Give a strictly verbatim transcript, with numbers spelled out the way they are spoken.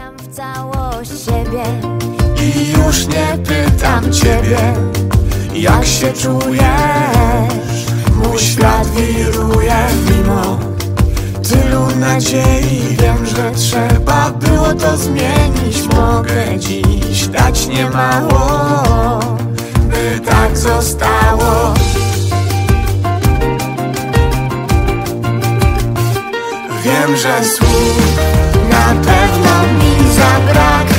Wierzę w całość siebie i już nie pytam ciebie, jak się czujesz. Mój świat wiruje mimo tylu nadziei. Wiem, że trzeba było to zmienić. Mogę dziś dać niemało, by tak zostało. Wiem, że słów na pewno mi zabraknie,